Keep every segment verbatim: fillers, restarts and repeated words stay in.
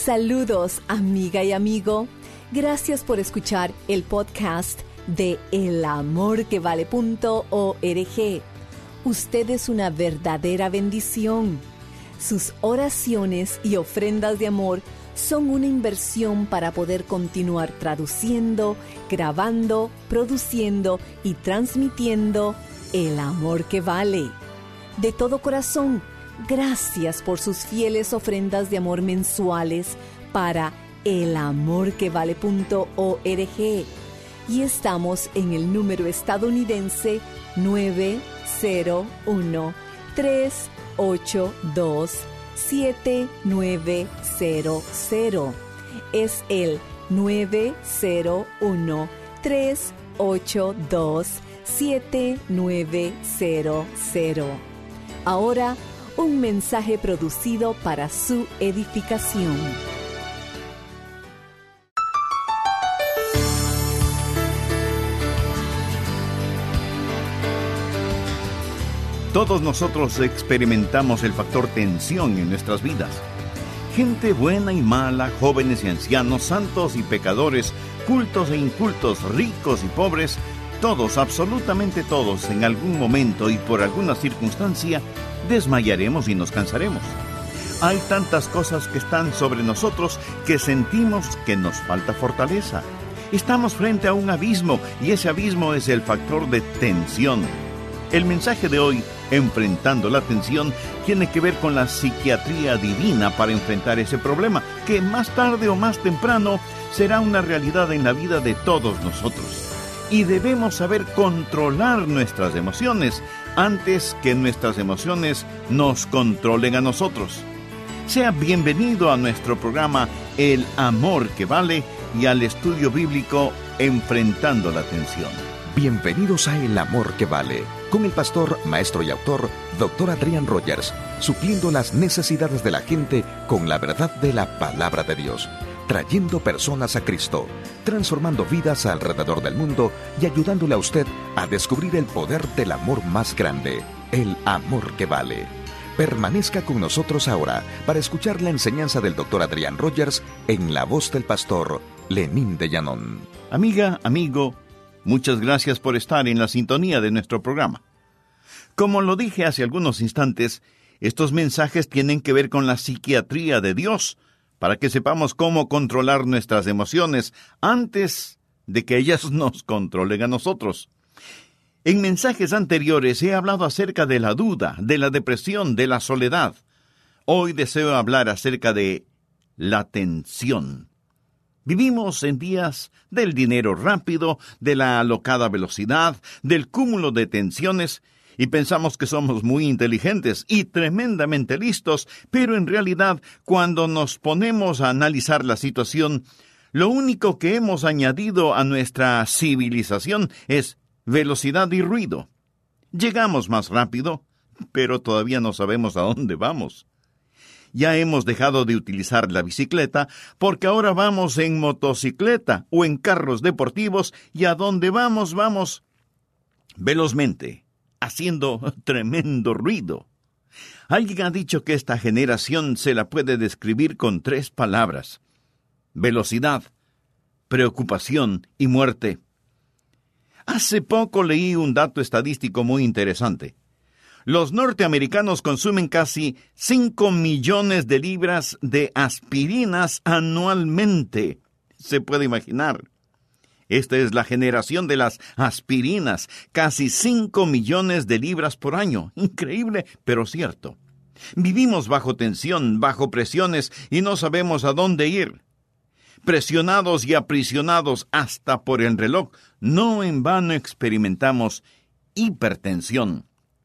Saludos, amiga y amigo. Gracias por escuchar el podcast de el amor que vale punto org. Usted es una verdadera bendición. Sus oraciones y ofrendas de amor son una inversión para poder continuar traduciendo, grabando, produciendo y transmitiendo el amor que vale. De todo corazón, gracias por sus fieles ofrendas de amor mensuales para el amor que vale punto org. Y estamos en el número estadounidense nueve cero uno, tres ocho dos, siete nueve cero cero. Es el nueve cero uno, tres ocho dos, siete nueve cero cero. Ahora, un mensaje producido para su edificación. Todos nosotros experimentamos el factor tensión en nuestras vidas. Gente buena y mala, jóvenes y ancianos, santos y pecadores, cultos e incultos, ricos y pobres, todos, absolutamente todos, en algún momento y por alguna circunstancia, desmayaremos y nos cansaremos. Hay tantas cosas que están sobre nosotros que sentimos que nos falta fortaleza. Estamos frente a un abismo y ese abismo es el factor de tensión. El mensaje de hoy, Enfrentando la Tensión, tiene que ver con la psiquiatría divina para enfrentar ese problema, que más tarde o más temprano será una realidad en la vida de todos nosotros. Y debemos saber controlar nuestras emociones antes que nuestras emociones nos controlen a nosotros. Sea bienvenido a nuestro programa El Amor que Vale y al estudio bíblico Enfrentando la Tensión. Bienvenidos a El Amor que Vale, con el pastor, maestro y autor, doctor Adrian Rogers, supliendo las necesidades de la gente con la verdad de la palabra de Dios, trayendo personas a Cristo, transformando vidas alrededor del mundo y ayudándole a usted a descubrir el poder del amor más grande, el amor que vale. Permanezca con nosotros ahora para escuchar la enseñanza del doctor Adrian Rogers en la voz del pastor Lenín de Llanón. Amiga, amigo, muchas gracias por estar en la sintonía de nuestro programa. Como lo dije hace algunos instantes, estos mensajes tienen que ver con la psiquiatría de Dios, para que sepamos cómo controlar nuestras emociones antes de que ellas nos controlen a nosotros. En mensajes anteriores he hablado acerca de la duda, de la depresión, de la soledad. Hoy deseo hablar acerca de la tensión. Vivimos en días del dinero rápido, de la alocada velocidad, del cúmulo de tensiones, y pensamos que somos muy inteligentes y tremendamente listos, pero en realidad, cuando nos ponemos a analizar la situación, lo único que hemos añadido a nuestra civilización es velocidad y ruido. Llegamos más rápido, pero todavía no sabemos a dónde vamos. Ya hemos dejado de utilizar la bicicleta porque ahora vamos en motocicleta o en carros deportivos y a donde vamos, vamos velozmente, haciendo tremendo ruido. Alguien ha dicho que esta generación se la puede describir con tres palabras: velocidad, preocupación y muerte. Hace poco leí un dato estadístico muy interesante. Los norteamericanos consumen casi cinco millones de libras de aspirinas anualmente. Se puede imaginar. Esta es la generación de las aspirinas, casi cinco millones de libras por año. Increíble, pero cierto. Vivimos bajo tensión, bajo presiones y no sabemos a dónde ir. Presionados y aprisionados hasta por el reloj, no en vano experimentamos hipertensión.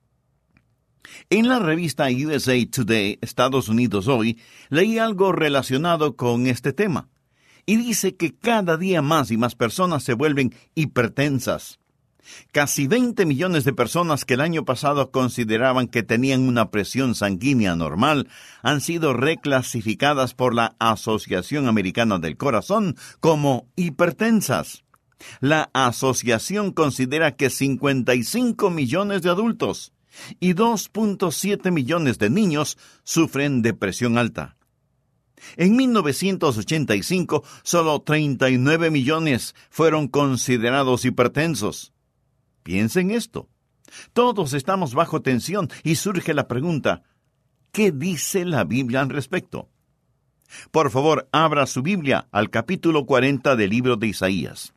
En la revista U S A Today, Estados Unidos Hoy, leí algo relacionado con este tema. Y dice que cada día más y más personas se vuelven hipertensas. Casi veinte millones de personas que el año pasado consideraban que tenían una presión sanguínea normal han sido reclasificadas por la Asociación Americana del Corazón como hipertensas. La asociación considera que cincuenta y cinco millones de adultos y dos punto siete millones de niños sufren de presión alta. En mil novecientos ochenta y cinco, solo treinta y nueve millones fueron considerados hipertensos. Piensen esto. Todos estamos bajo tensión y surge la pregunta, ¿qué dice la Biblia al respecto? Por favor, abra su Biblia al capítulo cuarenta del libro de Isaías.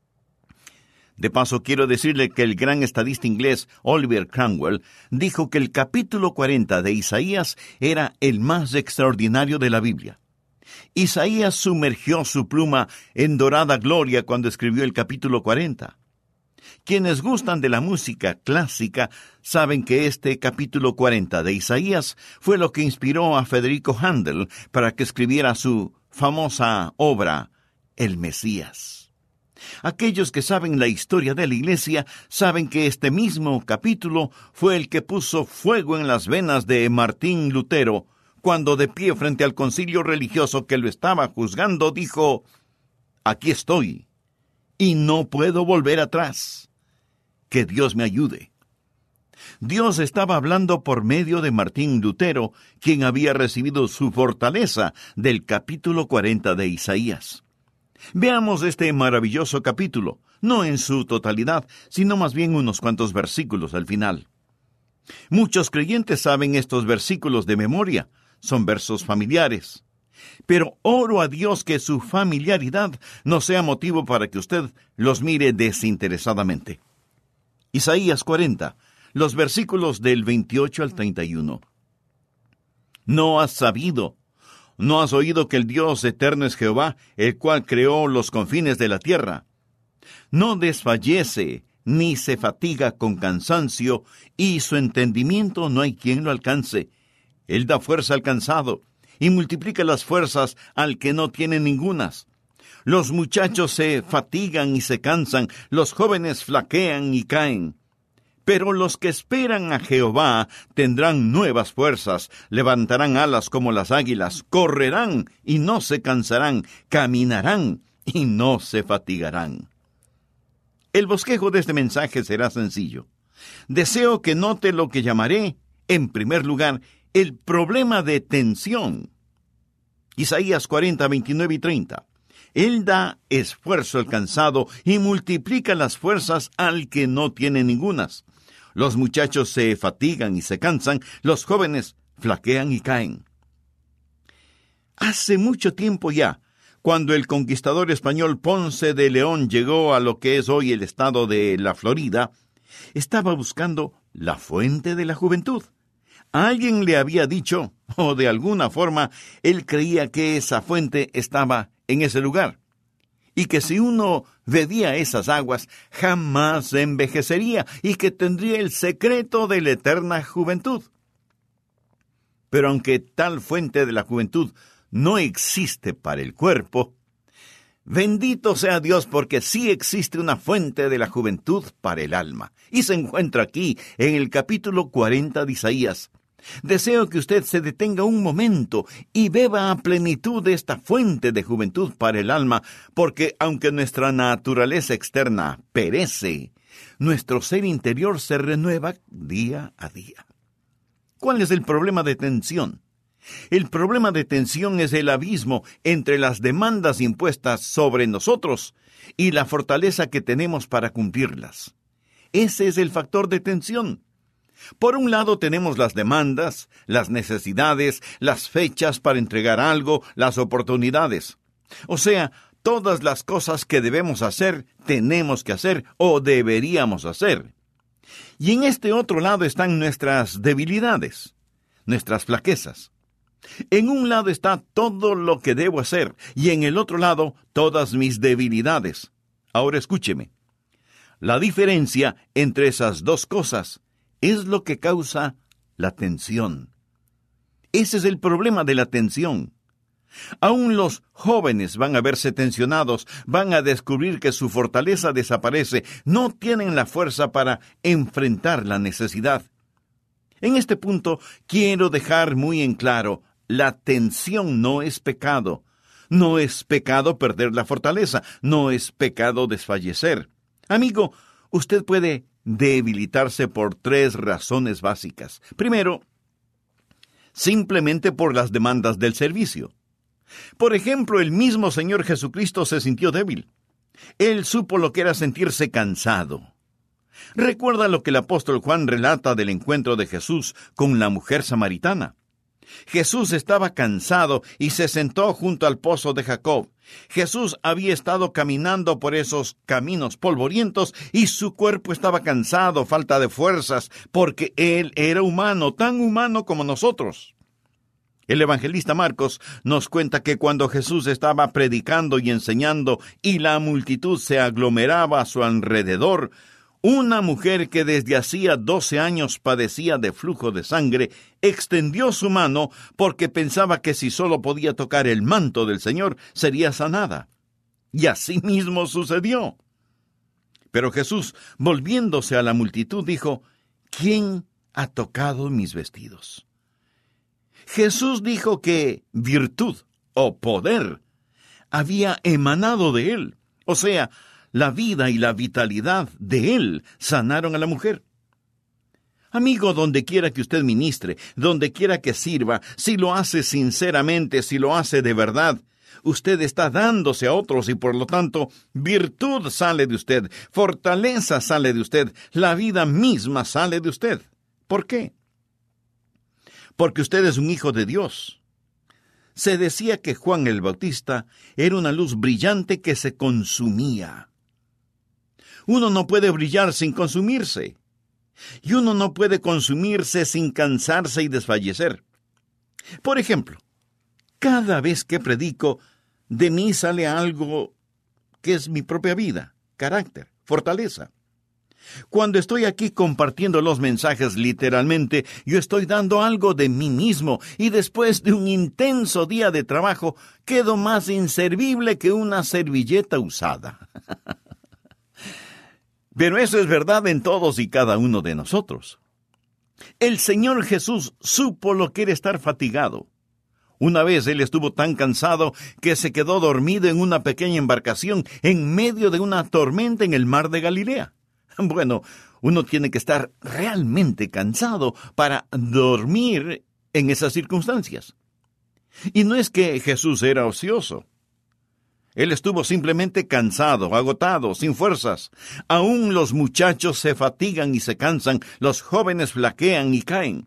De paso, quiero decirle que el gran estadista inglés Oliver Cromwell dijo que el capítulo cuarenta de Isaías era el más extraordinario de la Biblia. Isaías sumergió su pluma en dorada gloria cuando escribió el capítulo cuarenta. Quienes gustan de la música clásica saben que este capítulo cuarenta de Isaías fue lo que inspiró a Federico Händel para que escribiera su famosa obra, El Mesías. Aquellos que saben la historia de la Iglesia saben que este mismo capítulo fue el que puso fuego en las venas de Martín Lutero, cuando de pie frente al concilio religioso que lo estaba juzgando dijo, «Aquí estoy, y no puedo volver atrás. Que Dios me ayude». Dios estaba hablando por medio de Martín Lutero, quien había recibido su fortaleza del capítulo cuarenta de Isaías. Veamos este maravilloso capítulo, no en su totalidad, sino más bien unos cuantos versículos al final. Muchos creyentes saben estos versículos de memoria, son versos familiares. Pero oro a Dios que su familiaridad no sea motivo para que usted los mire desinteresadamente. Isaías cuarenta, los versículos del veintiocho al treinta y uno. ¿No has sabido? ¿No has oído que el Dios eterno es Jehová, el cual creó los confines de la tierra? No desfallece, ni se fatiga con cansancio, y su entendimiento no hay quien lo alcance. Él da fuerza al cansado, y multiplica las fuerzas al que no tiene ningunas. Los muchachos se fatigan y se cansan, los jóvenes flaquean y caen. Pero los que esperan a Jehová tendrán nuevas fuerzas, levantarán alas como las águilas, correrán y no se cansarán, caminarán y no se fatigarán. El bosquejo de este mensaje será sencillo. Deseo que note lo que llamaré, en primer lugar, el problema de tensión. Isaías cuarenta, veintinueve y treinta. Él da esfuerzo al cansado y multiplica las fuerzas al que no tiene ningunas. Los muchachos se fatigan y se cansan, los jóvenes flaquean y caen. Hace mucho tiempo ya, cuando el conquistador español Ponce de León llegó a lo que es hoy el estado de la Florida, estaba buscando la fuente de la juventud. Alguien le había dicho, o de alguna forma, él creía que esa fuente estaba en ese lugar, y que si uno bebía esas aguas, jamás envejecería, y que tendría el secreto de la eterna juventud. Pero aunque tal fuente de la juventud no existe para el cuerpo, bendito sea Dios porque sí existe una fuente de la juventud para el alma, y se encuentra aquí en el capítulo cuarenta de Isaías. Deseo que usted se detenga un momento y beba a plenitud de esta fuente de juventud para el alma, porque aunque nuestra naturaleza externa perece, nuestro ser interior se renueva día a día. ¿Cuál es el problema de tensión? El problema de tensión es el abismo entre las demandas impuestas sobre nosotros y la fortaleza que tenemos para cumplirlas. Ese es el factor de tensión. Por un lado tenemos las demandas, las necesidades, las fechas para entregar algo, las oportunidades. O sea, todas las cosas que debemos hacer, tenemos que hacer o deberíamos hacer. Y en este otro lado están nuestras debilidades, nuestras flaquezas. En un lado está todo lo que debo hacer y en el otro lado todas mis debilidades. Ahora escúcheme. La diferencia entre esas dos cosas es lo que causa la tensión. Ese es el problema de la tensión. Aún los jóvenes van a verse tensionados, van a descubrir que su fortaleza desaparece, no tienen la fuerza para enfrentar la necesidad. En este punto quiero dejar muy en claro, la tensión no es pecado. No es pecado perder la fortaleza, no es pecado desfallecer. Amigo, usted puede debilitarse por tres razones básicas. Primero, simplemente por las demandas del servicio. Por ejemplo, el mismo Señor Jesucristo se sintió débil. Él supo lo que era sentirse cansado. Recuerda lo que el apóstol Juan relata del encuentro de Jesús con la mujer samaritana. Jesús estaba cansado y se sentó junto al pozo de Jacob. Jesús había estado caminando por esos caminos polvorientos y su cuerpo estaba cansado, falta de fuerzas, porque él era humano, tan humano como nosotros. El evangelista Marcos nos cuenta que cuando Jesús estaba predicando y enseñando y la multitud se aglomeraba a su alrededor, una mujer que desde hacía doce años padecía de flujo de sangre extendió su mano porque pensaba que si solo podía tocar el manto del Señor sería sanada. Y así mismo sucedió. Pero Jesús, volviéndose a la multitud, dijo: ¿Quién ha tocado mis vestidos? Jesús dijo que virtud o poder había emanado de él, o sea, la vida y la vitalidad de él sanaron a la mujer. Amigo, donde quiera que usted ministre, donde quiera que sirva, si lo hace sinceramente, si lo hace de verdad, usted está dándose a otros y por lo tanto, virtud sale de usted, fortaleza sale de usted, la vida misma sale de usted. ¿Por qué? Porque usted es un hijo de Dios. Se decía que Juan el Bautista era una luz brillante que se consumía. Uno no puede brillar sin consumirse. Y uno no puede consumirse sin cansarse y desfallecer. Por ejemplo, cada vez que predico, de mí sale algo que es mi propia vida, carácter, fortaleza. Cuando estoy aquí compartiendo los mensajes literalmente, yo estoy dando algo de mí mismo y después de un intenso día de trabajo, quedo más inservible que una servilleta usada. Pero eso es verdad en todos y cada uno de nosotros. El Señor Jesús supo lo que era estar fatigado. Una vez él estuvo tan cansado que se quedó dormido en una pequeña embarcación en medio de una tormenta en el mar de Galilea. Bueno, uno tiene que estar realmente cansado para dormir en esas circunstancias. Y no es que Jesús era ocioso. Él estuvo simplemente cansado, agotado, sin fuerzas. Aún los muchachos se fatigan y se cansan, los jóvenes flaquean y caen.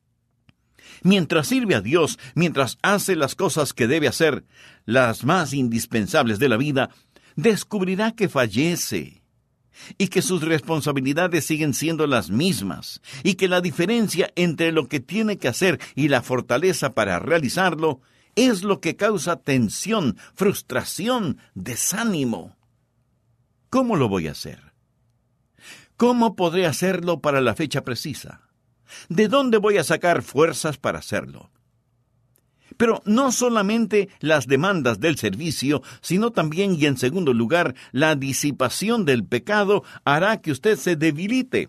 Mientras sirve a Dios, mientras hace las cosas que debe hacer, las más indispensables de la vida, descubrirá que fallece y que sus responsabilidades siguen siendo las mismas y que la diferencia entre lo que tiene que hacer y la fortaleza para realizarlo es lo que causa tensión, frustración, desánimo. ¿Cómo lo voy a hacer? ¿Cómo podré hacerlo para la fecha precisa? ¿De dónde voy a sacar fuerzas para hacerlo? Pero no solamente las demandas del servicio, sino también y en segundo lugar, la disipación del pecado hará que usted se debilite.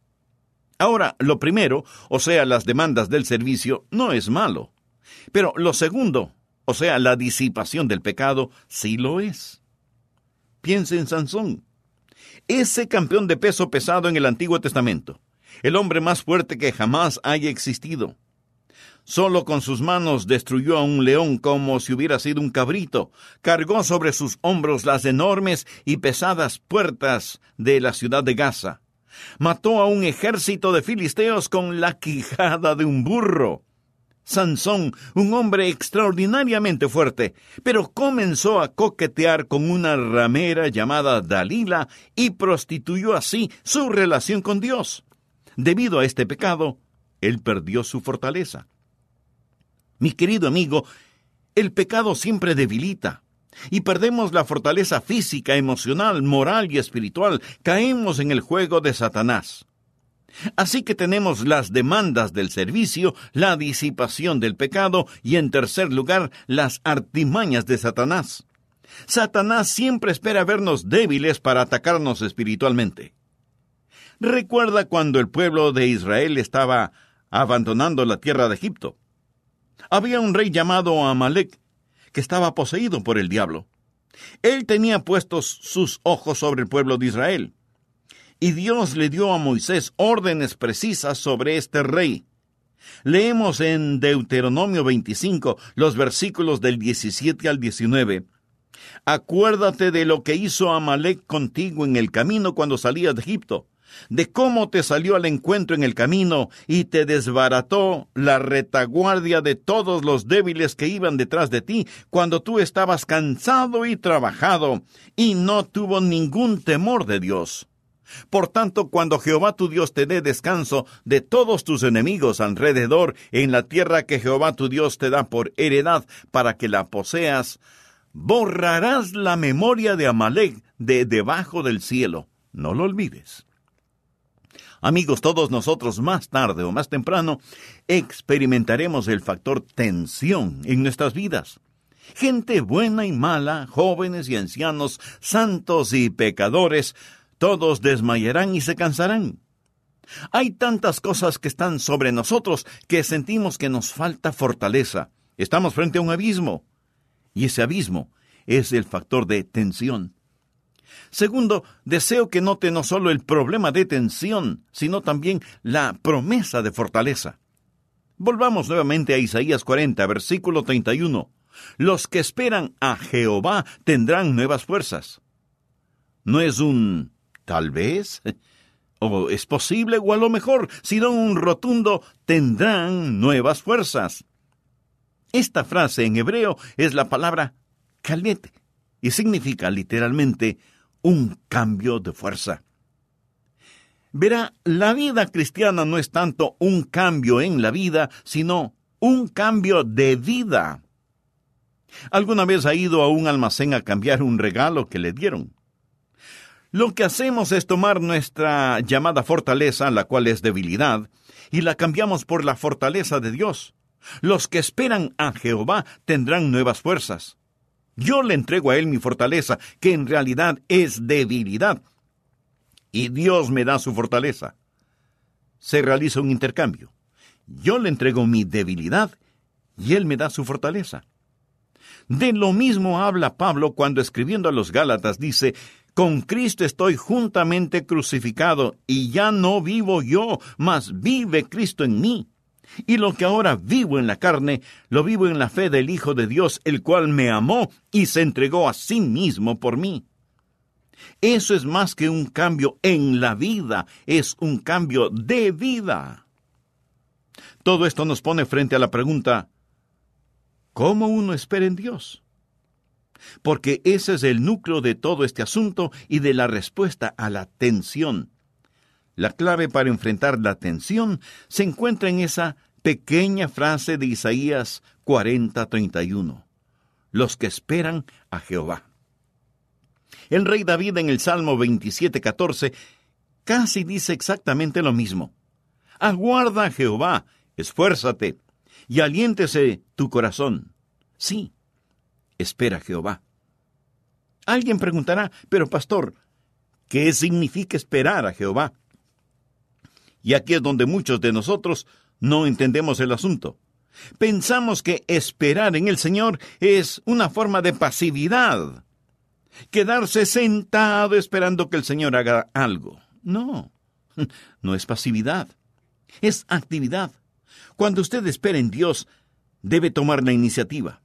Ahora, lo primero, o sea, las demandas del servicio, no es malo. Pero lo segundo, o sea, la disipación del pecado, sí lo es. Piense en Sansón, ese campeón de peso pesado en el Antiguo Testamento, el hombre más fuerte que jamás haya existido. Solo con sus manos destruyó a un león como si hubiera sido un cabrito. Cargó sobre sus hombros las enormes y pesadas puertas de la ciudad de Gaza. Mató a un ejército de filisteos con la quijada de un burro. Sansón, un hombre extraordinariamente fuerte, pero comenzó a coquetear con una ramera llamada Dalila y prostituyó así su relación con Dios. Debido a este pecado, él perdió su fortaleza. Mi querido amigo, el pecado siempre debilita, y perdemos la fortaleza física, emocional, moral y espiritual. Caemos en el juego de Satanás. Así que tenemos las demandas del servicio, la disipación del pecado y, en tercer lugar, las artimañas de Satanás. Satanás siempre espera vernos débiles para atacarnos espiritualmente. Recuerda cuando el pueblo de Israel estaba abandonando la tierra de Egipto. Había un rey llamado Amalek, que estaba poseído por el diablo. Él tenía puestos sus ojos sobre el pueblo de Israel. Y Dios le dio a Moisés órdenes precisas sobre este rey. Leemos en Deuteronomio veinticinco, los versículos del diecisiete al diecinueve. Acuérdate de lo que hizo Amalec contigo en el camino cuando salías de Egipto, de cómo te salió al encuentro en el camino y te desbarató la retaguardia de todos los débiles que iban detrás de ti cuando tú estabas cansado y trabajado, y no tuvo ningún temor de Dios. Por tanto, cuando Jehová tu Dios te dé descanso de todos tus enemigos alrededor en la tierra que Jehová tu Dios te da por heredad para que la poseas, borrarás la memoria de Amalec de debajo del cielo. No lo olvides. Amigos, todos nosotros más tarde o más temprano experimentaremos el factor tensión en nuestras vidas. Gente buena y mala, jóvenes y ancianos, santos y pecadores, todos desmayarán y se cansarán. Hay tantas cosas que están sobre nosotros que sentimos que nos falta fortaleza. Estamos frente a un abismo, y ese abismo es el factor de tensión. Segundo, deseo que note no solo el problema de tensión, sino también la promesa de fortaleza. Volvamos nuevamente a Isaías cuarenta, versículo treinta y uno. Los que esperan a Jehová tendrán nuevas fuerzas. No es un tal vez, o es posible, o a lo mejor, sino un rotundo tendrán nuevas fuerzas. Esta frase en hebreo es la palabra kalet, y significa literalmente un cambio de fuerza. Verá, la vida cristiana no es tanto un cambio en la vida, sino un cambio de vida. ¿Alguna vez ha ido a un almacén a cambiar un regalo que le dieron? Lo que hacemos es tomar nuestra llamada fortaleza, la cual es debilidad, y la cambiamos por la fortaleza de Dios. Los que esperan a Jehová tendrán nuevas fuerzas. Yo le entrego a Él mi fortaleza, que en realidad es debilidad, y Dios me da su fortaleza. Se realiza un intercambio. Yo le entrego mi debilidad, y Él me da su fortaleza. De lo mismo habla Pablo cuando escribiendo a los Gálatas dice: con Cristo estoy juntamente crucificado, y ya no vivo yo, mas vive Cristo en mí. Y lo que ahora vivo en la carne, lo vivo en la fe del Hijo de Dios, el cual me amó y se entregó a sí mismo por mí. Eso es más que un cambio en la vida, es un cambio de vida. Todo esto nos pone frente a la pregunta: ¿cómo uno espera en Dios? Porque ese es el núcleo de todo este asunto y de la respuesta a la tensión. La clave para enfrentar la tensión se encuentra en esa pequeña frase de Isaías cuarenta, treinta y uno. Los que esperan a Jehová. El rey David en el Salmo veintisiete, catorce casi dice exactamente lo mismo. Aguarda a Jehová, esfuérzate, y aliéntese tu corazón. Sí, espera a Jehová. Alguien preguntará: pero pastor, ¿qué significa esperar a Jehová? Y aquí es donde muchos de nosotros no entendemos el asunto. Pensamos que esperar en el Señor es una forma de pasividad. Quedarse sentado esperando que el Señor haga algo. No, no es pasividad. Es actividad. Cuando usted espera en Dios, debe tomar la iniciativa.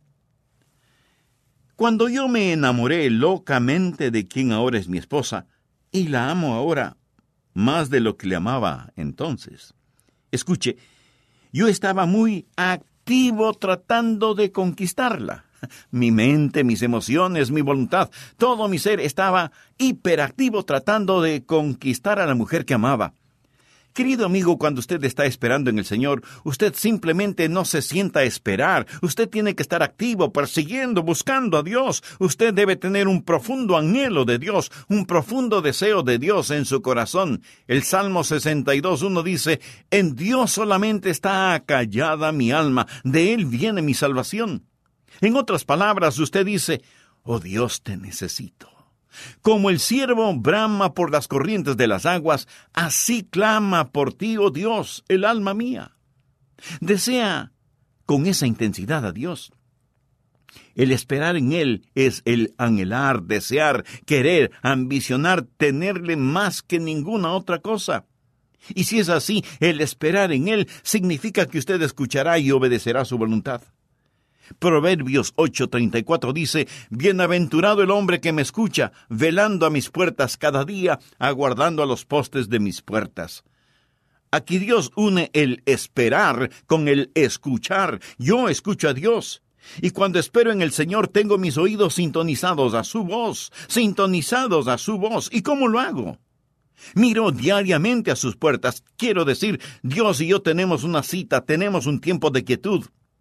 Cuando yo me enamoré locamente de quien ahora es mi esposa, y la amo ahora más de lo que le amaba entonces. Escuche, yo estaba muy activo tratando de conquistarla. Mi mente, mis emociones, mi voluntad, todo mi ser estaba hiperactivo tratando de conquistar a la mujer que amaba. Querido amigo, cuando usted está esperando en el Señor, usted simplemente no se sienta a esperar. Usted tiene que estar activo, persiguiendo, buscando a Dios. Usted debe tener un profundo anhelo de Dios, un profundo deseo de Dios en su corazón. El Salmo sesenta y dos, uno dice: en Dios solamente está acallada mi alma, de Él viene mi salvación. En otras palabras, usted dice: oh Dios, te necesito. Como el ciervo brama por las corrientes de las aguas, así clama por ti, oh Dios, el alma mía. Desea con esa intensidad a Dios. El esperar en Él es el anhelar, desear, querer, ambicionar, tenerle más que ninguna otra cosa. Y si es así, el esperar en Él significa que usted escuchará y obedecerá su voluntad. Proverbios ocho treinta y cuatro dice: Bienaventurado el hombre que me escucha, velando a mis puertas cada día, aguardando a los postes de mis puertas. Aquí Dios une el esperar con el escuchar. Yo escucho a Dios. Y cuando espero en el Señor, tengo mis oídos sintonizados a su voz, sintonizados a su voz. ¿Y cómo lo hago? Miro diariamente a sus puertas. Quiero decir, Dios y yo tenemos una cita, tenemos un tiempo de quietud,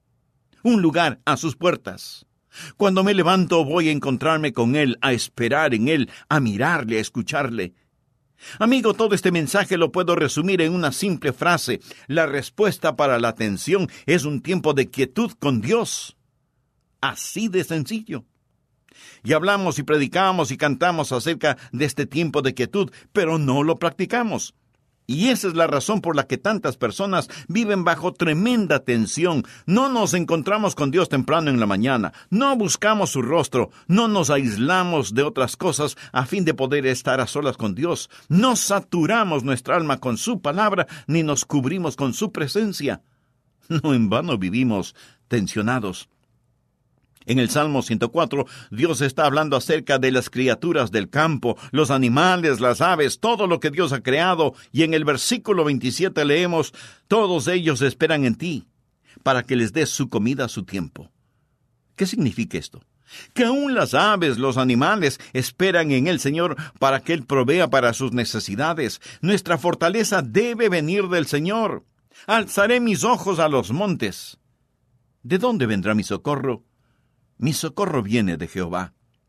un lugar a sus puertas. Cuando me levanto, voy a encontrarme con Él, a esperar en Él, a mirarle, a escucharle. Amigo, todo este mensaje lo puedo resumir en una simple frase. La respuesta para la atención es un tiempo de quietud con Dios. Así de sencillo. Y hablamos y predicamos y cantamos acerca de este tiempo de quietud, pero no lo practicamos. Y esa es la razón por la que tantas personas viven bajo tremenda tensión. No nos encontramos con Dios temprano en la mañana, no buscamos su rostro, no nos aislamos de otras cosas a fin de poder estar a solas con Dios. No saturamos nuestra alma con su palabra, ni nos cubrimos con su presencia. No en vano vivimos tensionados. En el Salmo ciento cuatro, Dios está hablando acerca de las criaturas del campo, los animales, las aves, todo lo que Dios ha creado. Y en el versículo veintisiete leemos: todos ellos esperan en ti, para que les des su comida a su tiempo. ¿Qué significa esto? Que aún las aves, los animales, esperan en el Señor para que Él provea para sus necesidades. Nuestra fortaleza debe venir del Señor. Alzaré mis ojos a los montes. ¿De dónde vendrá mi socorro? Mi socorro viene de Jehová.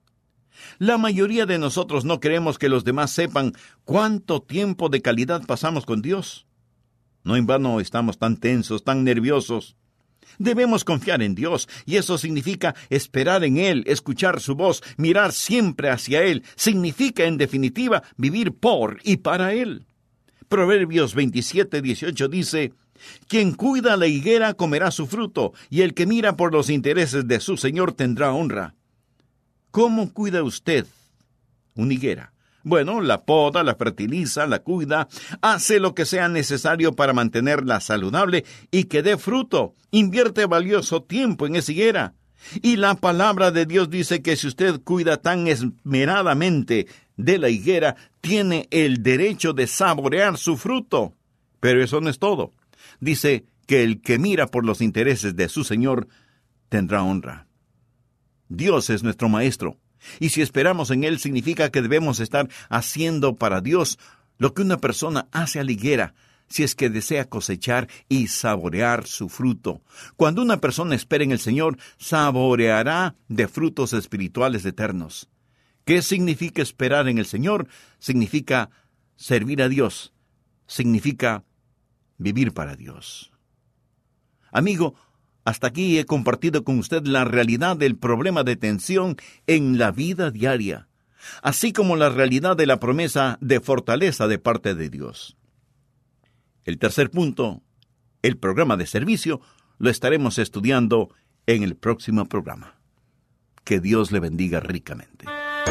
La mayoría de nosotros no queremos que los demás sepan cuánto tiempo de calidad pasamos con Dios. No en vano estamos tan tensos, tan nerviosos. Debemos confiar en Dios, y eso significa esperar en Él, escuchar su voz, mirar siempre hacia Él. Significa, en definitiva, vivir por y para Él. Proverbios veintisiete dieciocho dice: quien cuida la higuera comerá su fruto, y el que mira por los intereses de su Señor tendrá honra. ¿Cómo cuida usted una higuera? Bueno, la poda, la fertiliza, la cuida, hace lo que sea necesario para mantenerla saludable y que dé fruto. Invierte valioso tiempo en esa higuera. Y la palabra de Dios dice que si usted cuida tan esmeradamente de la higuera, tiene el derecho de saborear su fruto. Pero eso no es todo. Dice que el que mira por los intereses de su Señor tendrá honra. Dios es nuestro Maestro, y si esperamos en Él significa que debemos estar haciendo para Dios lo que una persona hace a la higuera, si es que desea cosechar y saborear su fruto. Cuando una persona espera en el Señor, saboreará de frutos espirituales eternos. ¿Qué significa esperar en el Señor? Significa servir a Dios, significa vivir para Dios. Amigo, hasta aquí he compartido con usted la realidad del problema de tensión en la vida diaria, así como la realidad de la promesa de fortaleza de parte de Dios. El tercer punto, el programa de servicio, lo estaremos estudiando en el próximo programa. Que Dios le bendiga ricamente.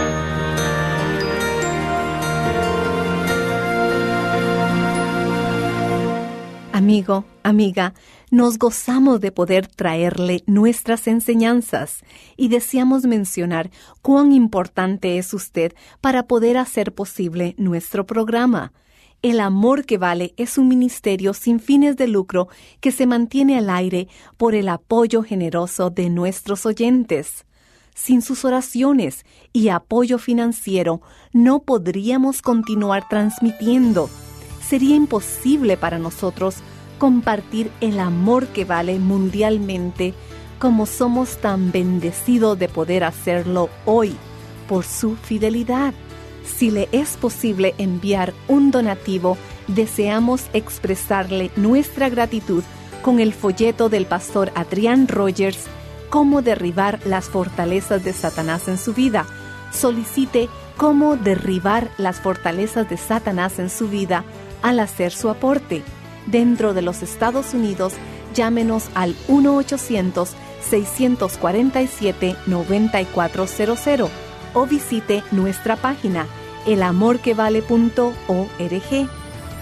Amigo, amiga, nos gozamos de poder traerle nuestras enseñanzas y deseamos mencionar cuán importante es usted para poder hacer posible nuestro programa. El Amor que Vale es un ministerio sin fines de lucro que se mantiene al aire por el apoyo generoso de nuestros oyentes. Sin sus oraciones y apoyo financiero, no podríamos continuar transmitiendo. Sería imposible para nosotros compartir el amor que vale mundialmente como somos tan bendecidos de poder hacerlo hoy por su fidelidad. Si le es posible enviar un donativo, deseamos expresarle nuestra gratitud con el folleto del pastor Adrián Rogers, Cómo derribar las fortalezas de Satanás en su vida. Solicite Cómo derribar las fortalezas de Satanás en su vida al hacer su aporte. Dentro de los Estados Unidos, llámenos al uno ochocientos, seis cuatro siete, nueve cuatro cero cero o visite nuestra página el amor que vale punto org.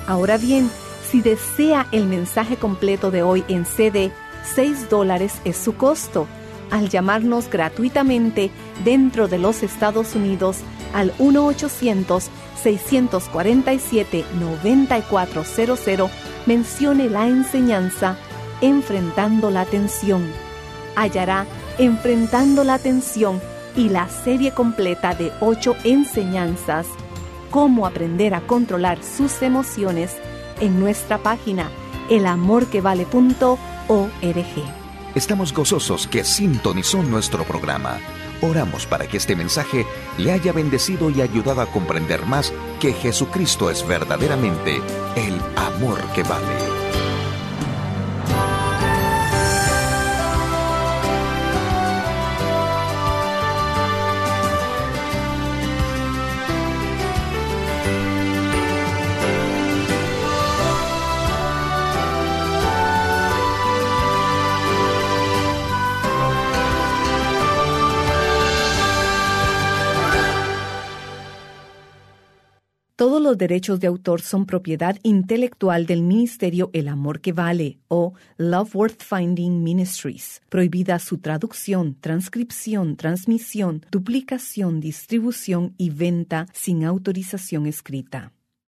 Ahora bien, si desea el mensaje completo de hoy en C D, seis dólares es su costo. Al llamarnos gratuitamente dentro de los Estados Unidos al uno ochocientos, seis cuatro siete, nueve cuatro cero cero, mencione la enseñanza Enfrentando la Tensión. Hallará Enfrentando la Tensión y la serie completa de ocho enseñanzas, Cómo aprender a controlar sus emociones, en nuestra página el amor que vale punto org. Estamos gozosos que sintonizó nuestro programa. Oramos para que este mensaje le haya bendecido y ayudado a comprender más que Jesucristo es verdaderamente el amor que vale. Todos los derechos de autor son propiedad intelectual del Ministerio El Amor que Vale o Love Worth Finding Ministries. Prohibida su traducción, transcripción, transmisión, duplicación, distribución y venta sin autorización escrita.